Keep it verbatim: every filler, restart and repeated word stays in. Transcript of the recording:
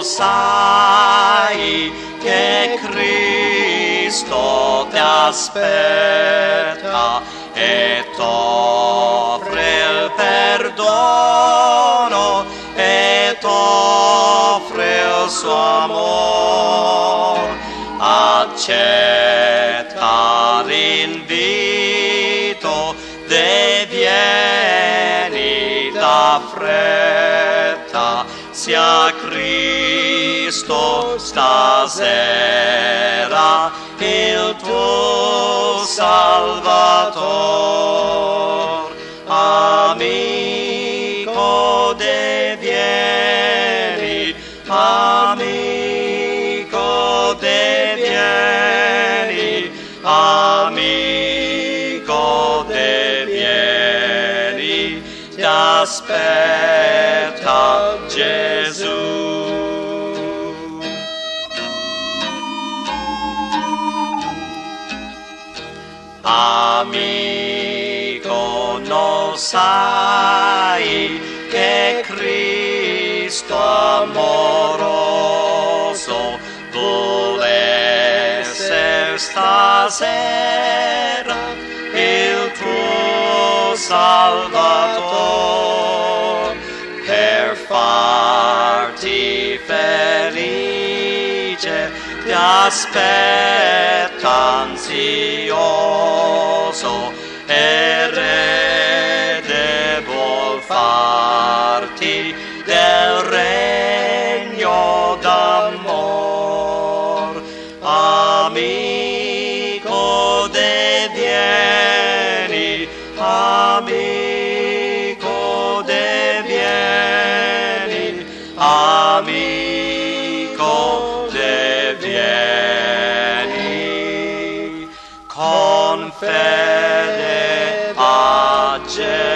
sai che Cristo ti aspetta e t'offre il perdono e t'offre il suo amor. Accetta l'invito, de vieni da fretta, sia Cristo stasera il tuo Salvator. Amico, de vieni, amico, de vieni, amico, de vieni, ti aspetta Gesù. Amico, non sai che Cristo amoroso vuole essere stasera il tuo Salvator, per farti felice ti aspetta ansioso, erede vuol farti del regno d'amor. Amico, de vieni, amico, de vieni, amico, de vieni, con fede a Gesù.